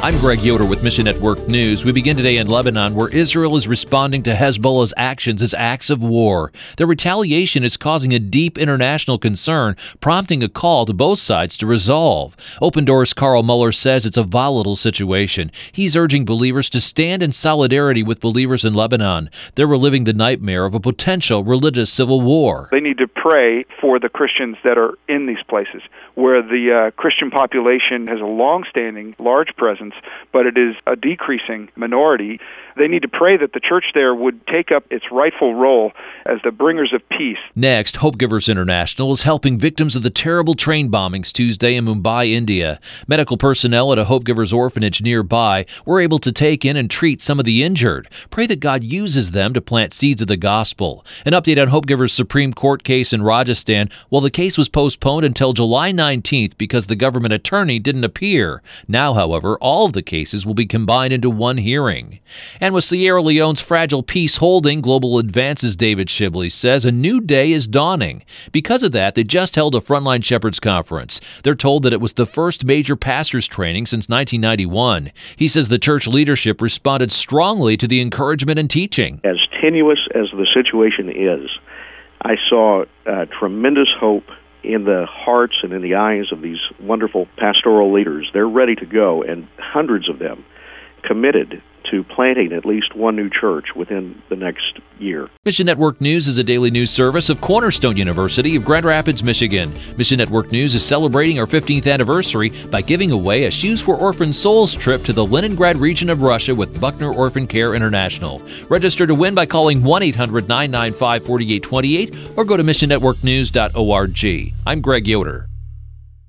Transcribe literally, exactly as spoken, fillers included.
I'm Greg Yoder with Mission Network News. We begin today in Lebanon, where Israel is responding to Hezbollah's actions as acts of war. Their retaliation is causing a deep international concern, prompting a call to both sides to resolve. Open Doors' Carl Muller says it's a volatile situation. He's urging believers to stand in solidarity with believers in Lebanon. They're reliving the nightmare of a potential religious civil war. They need to pray for the Christians that are in these places, where the uh, Christian population has a long-standing, large presence, but it is a decreasing minority. They need to pray that the church there would take up its rightful role as the bringers of peace. Next, Hope Givers International is helping victims of the terrible train bombings Tuesday in Mumbai, India. Medical personnel at a Hope Givers orphanage nearby were able to take in and treat some of the injured. Pray that God uses them to plant seeds of the gospel. An update on Hope Givers' Supreme Court case in Rajasthan. Well, the case was postponed until July nineteenth because the government attorney didn't appear. Now, however, all of the cases will be combined into one hearing. And with Sierra Leone's fragile peace holding, Global Advances' David Shibley says a new day is dawning. Because of that, they just held a Frontline Shepherds Conference. They're told that it was the first major pastors' training since nineteen ninety-one. He says the church leadership responded strongly to the encouragement and teaching. As tenuous as the situation is, I saw uh, tremendous hope in the hearts and in the eyes of these wonderful pastoral leaders. They're ready to go, and hundreds of them committed to planting at least one new church within the next year. Mission Network News is a daily news service of Cornerstone University of Grand Rapids, Michigan. Mission Network News is celebrating our fifteenth anniversary by giving away a Shoes for Orphan Souls trip to the Leningrad region of Russia with Buckner Orphan Care International. Register to win by calling one eight hundred nine nine five four eight two eight or go to mission network news dot org. I'm Greg Yoder.